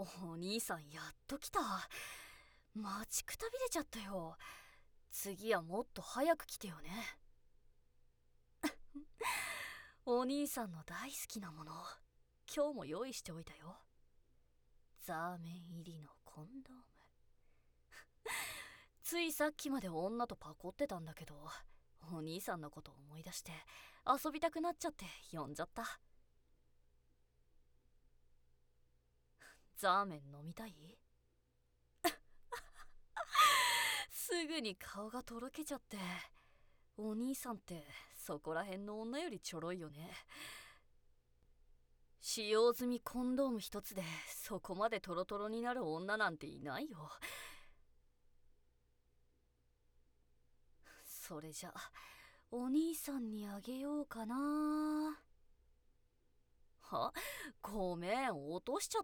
お兄さんやっと来た。待ちくたびれちゃったよ。次はもっと早く来てよね。お兄さんの大好きなもの今日も用意しておいたよ。ザーメン入りのコンドーム。ついさっきまで女とパコってたんだけど、お兄さんのことを思い出して遊びたくなっちゃって呼んじゃった。ザーメン飲みたい？すぐに顔がとろけちゃって。お兄さんってそこらへんの女よりちょろいよね。使用済みコンドーム一つでそこまでトロトロになる女なんていないよ。それじゃお兄さんにあげようかな。ごめん、落としちゃった。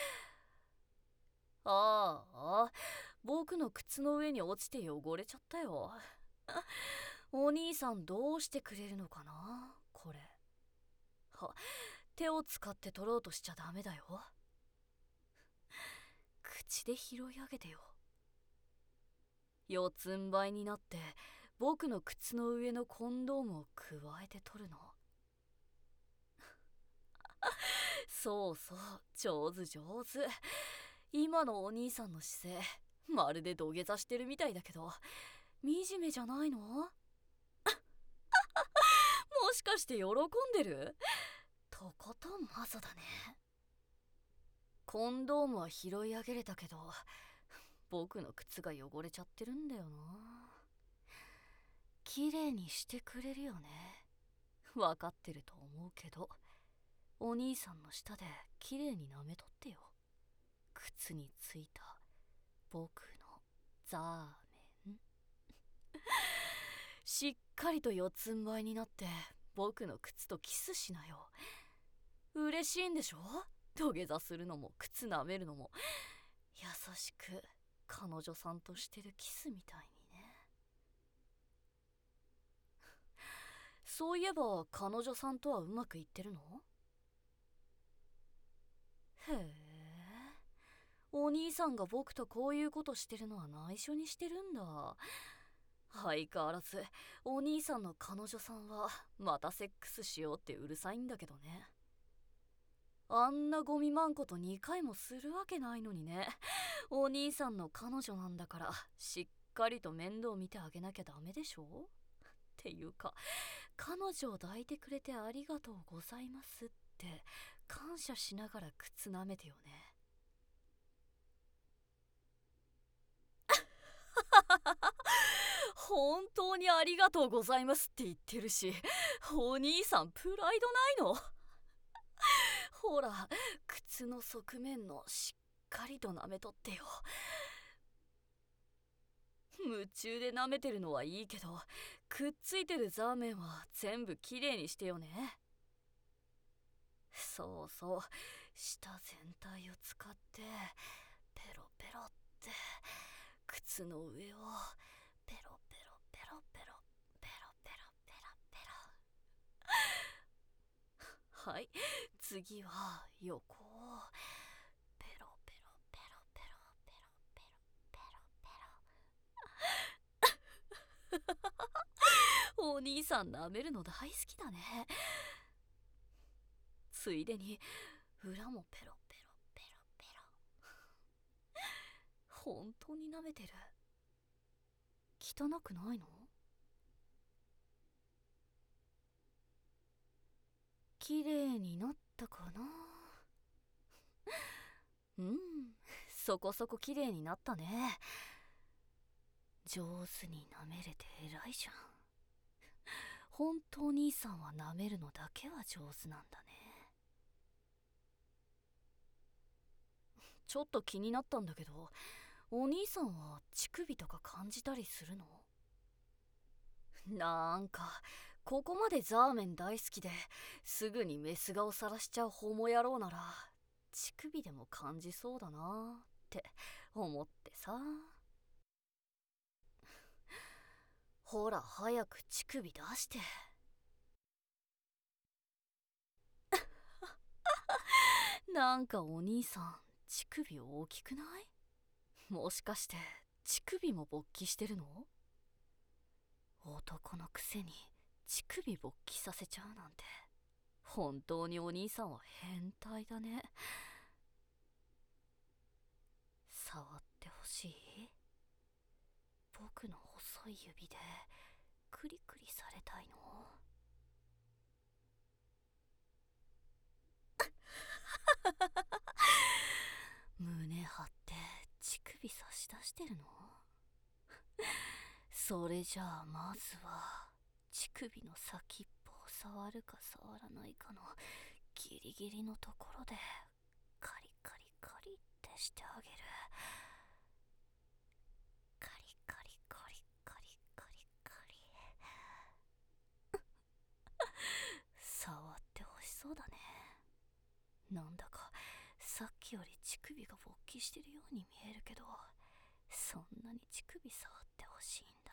僕の靴の上に落ちて汚れちゃったよ。お兄さんどうしてくれるのかなこれ。手を使って取ろうとしちゃダメだよ。口で拾い上げてよ。四つん這いになって僕の靴の上のコンドームをくわえて取るの。そうそう、上手上手。今のお兄さんの姿勢まるで土下座してるみたいだけど、惨めじゃないの？もしかして喜んでる？とことんマゾだね。コンドームは拾い上げれたけど、僕の靴が汚れちゃってるんだよな。綺麗にしてくれるよね。わかってると思うけど、お兄さんの舌で綺麗に舐めとってよ。靴についた僕のザーメン。しっかりと四つん這いになって僕の靴とキスしなよ。嬉しいんでしょ？土下座するのも靴舐めるのも優しく彼女さんとしてるキスみたいにね。そういえば彼女さんとはうまくいってるの？へえ、お兄さんが僕とこういうことしてるのは内緒にしてるんだ。相変わらずお兄さんの彼女さんはまたセックスしようってうるさいんだけどね。あんなゴミマンコと2回もするわけないのにね。お兄さんの彼女なんだからしっかりと面倒見てあげなきゃダメでしょ？っていうか、彼女を抱いてくれてありがとうございますって感謝しながら靴舐めてよね。本当にありがとうございますって言ってるし、お兄さんプライドないの？ほら、靴の側面のしっかりと舐めとってよ。夢中で舐めてるのはいいけど、くっついてるザーメンは全部きれいにしてよね。そうそう、舌全体を使ってペロペロって靴の上をペロペロペロペロペロペロペロペロ。はい、次は横をペロペロペロペロペロペロペロペロ。お兄さん舐めるの大好きだね。ついでに裏もペロペロペロペロ。本当に舐めてる。汚くないの？綺麗になったかな？うん、そこそこ綺麗になったね。上手に舐めれて偉いじゃん。本当兄さんは舐めるのだけは上手なんだね。ちょっと気になったんだけど、お兄さんは乳首とか感じたりするの？なんかここまでザーメン大好きですぐにメス顔さらしちゃうホモ野郎なら乳首でも感じそうだなって思ってさ。ほら早く乳首出して。なんかお兄さん乳首大きくない？もしかして乳首も勃起してるの？男のくせに乳首勃起させちゃうなんて、本当にお兄さんは変態だね。触ってほしい？僕の細い指でクリクリされたいの？胸張って乳首差し出してるの？それじゃあまずは乳首の先っぽを触るか触らないかのギリギリのところでカリカリカリってしてあげる。カリカリカリカリカリカリ。触ってほしそうだね。なんだかさっきより乳首が勃起してるように見えるけど、そんなに乳首触ってほしいんだ。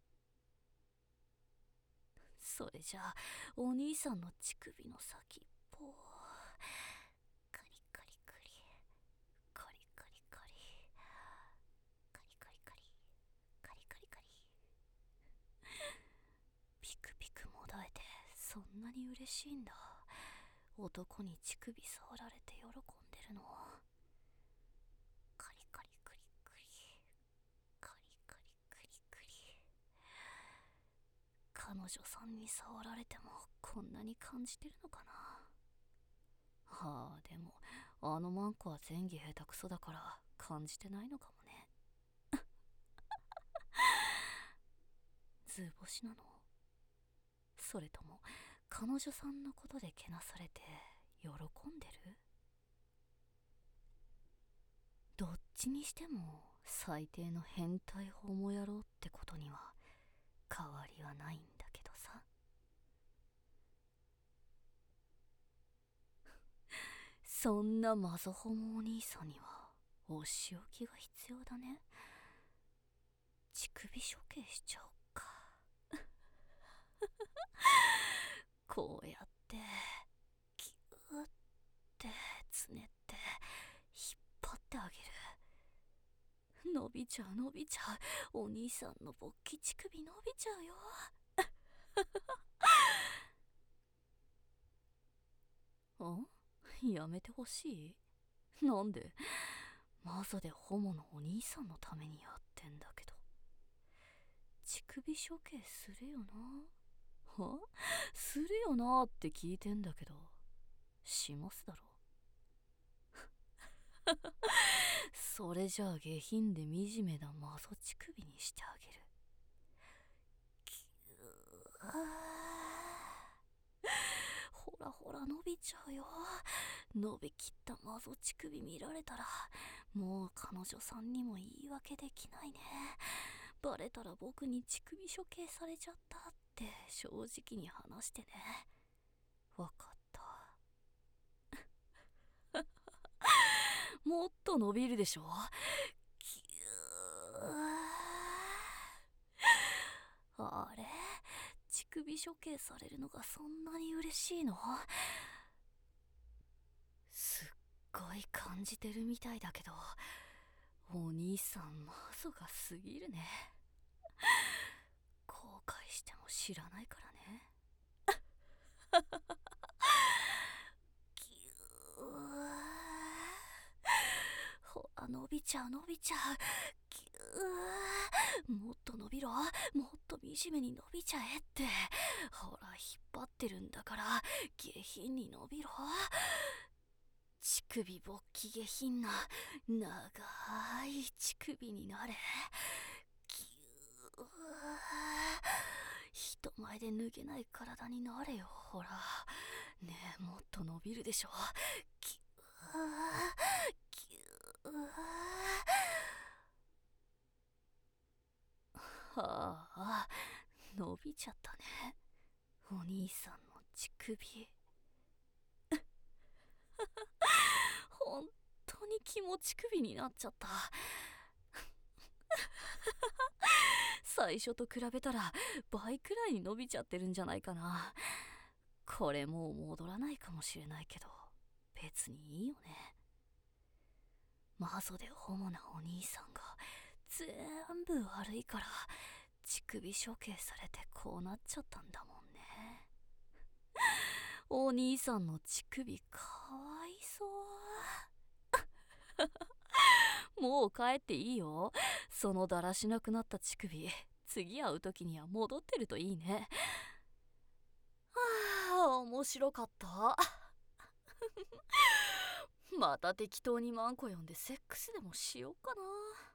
それじゃあお兄さんの乳首の先っぽをカリカリカリカリカリカリカリカリカリカリカリカリ、ピクピクもだえてそんなに嬉しいんだ。男に乳首触られて喜んでるの。カリカリカリカリカリカリカリカリ。彼女さんに触られてもこんなに感じてるのかな。でもあのマンコは前儀下手くそだから感じてないのかもね。図星なの？それとも彼女さんのことでけなされて喜んでる？どっちにしても最低の変態ホモ野郎ってことには変わりはないんだけどさ。そんなマゾホモお兄さんにはお仕置きが必要だね。乳首処刑しちゃおっか。こうやってギューってつねって引っ張ってあげる。伸びちゃう伸びちゃう。お兄さんの勃起乳首伸びちゃうよ。やめてほしい？なんで？マザでホモのお兄さんのためにやってんだけど。乳首処刑するよな？するよなって聞いてんだけど、しますだろ？それじゃあ下品で惨めなマゾ乳首にしてあげる。ほらほら伸びちゃうよ。伸びきったマゾ乳首見られたらもう彼女さんにも言い訳できないね。バレたら僕に乳首処刑されちゃったって正直に話してね。わかった。もっと伸びるでしょ？あれ？乳首処刑されるのがそんなに嬉しいの？すっごい感じてるみたいだけど、お兄さんマゾが過ぎるね。後悔しても知らないからね。ほら伸びちゃう伸びちゃう。もっと伸びろ、もっと惨めに伸びちゃえって。ほら引っ張ってるんだから下品に伸びろ。乳首勃起下品な長い乳首になれ。人前で脱げない体になれよ。ほらねえ、もっと伸びるでしょ。伸びちゃったね、お兄さんの乳首。本当に気持ち首になっちゃった。最初と比べたら倍くらいに伸びちゃってるんじゃないかな。これもう戻らないかもしれないけど別にいいよね。 マゾでホモなお兄さんが全部悪いから乳首処刑されてこうなっちゃったんだもんね。お兄さんの乳首かわいそう。もう帰っていいよ。そのだらしなくなった乳首、次会う時には戻ってるといいね。はあ、面白かった。また適当にマンコ呼んでセックスでもしようかな。